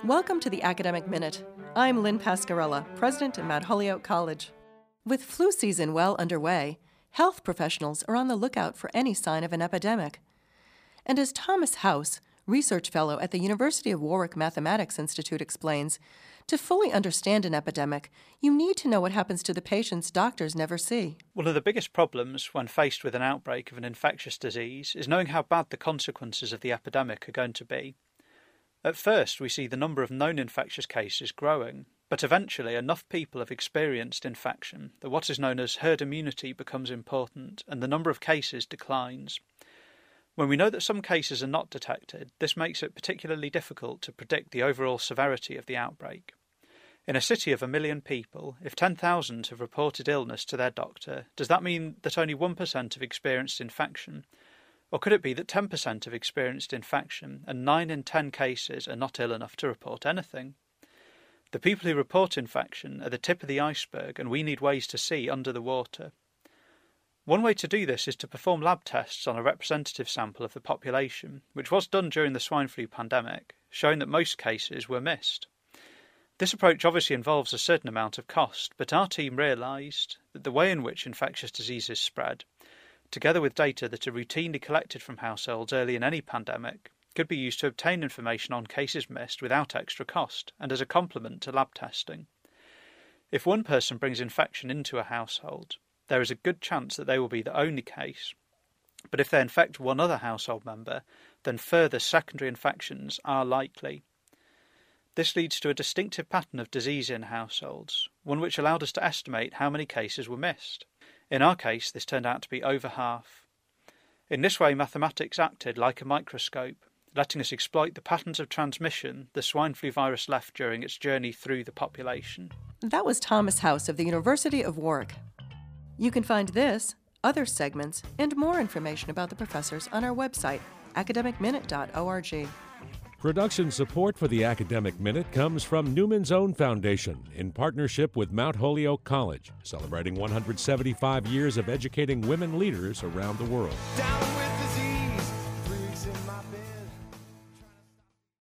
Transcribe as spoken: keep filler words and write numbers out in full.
Welcome to the Academic Minute. I'm Lynn Pascarella, president at Mount Holyoke College. With flu season well underway, health professionals are on the lookout for any sign of an epidemic. And as Thomas House, research fellow at the University of Warwick Mathematics Institute, explains, to fully understand an epidemic, you need to know what happens to the patients doctors never see. One of the biggest problems when faced with an outbreak of an infectious disease is knowing how bad the consequences of the epidemic are going to be. At first, we see the number of known infectious cases growing, but eventually enough people have experienced infection that what is known as herd immunity becomes important and the number of cases declines. When we know that some cases are not detected, this makes it particularly difficult to predict the overall severity of the outbreak. In a city of a million people, if ten thousand have reported illness to their doctor, does that mean that only one percent have experienced infection? Or could it be that ten percent have experienced infection and nine in ten cases are not ill enough to report anything? The people who report infection are the tip of the iceberg, and we need ways to see under the water. One way to do this is to perform lab tests on a representative sample of the population, which was done during the swine flu pandemic, showing that most cases were missed. This approach obviously involves a certain amount of cost, but our team realised that the way in which infectious diseases spread, together with data that are routinely collected from households early in any pandemic, could be used to obtain information on cases missed without extra cost and as a complement to lab testing. If one person brings infection into a household, there is a good chance that they will be the only case, but if they infect one other household member, then further secondary infections are likely. This leads to a distinctive pattern of disease in households, one which allowed us to estimate how many cases were missed. In our case, this turned out to be over half. In this way, mathematics acted like a microscope, letting us exploit the patterns of transmission the swine flu virus left during its journey through the population. That was Thomas House of the University of Warwick. You can find this, other segments, and more information about the professors on our website, academic minute dot org. Production support for the Academic Minute comes from Newman's Own Foundation in partnership with Mount Holyoke College, celebrating one hundred seventy-five years of educating women leaders around the world. Down with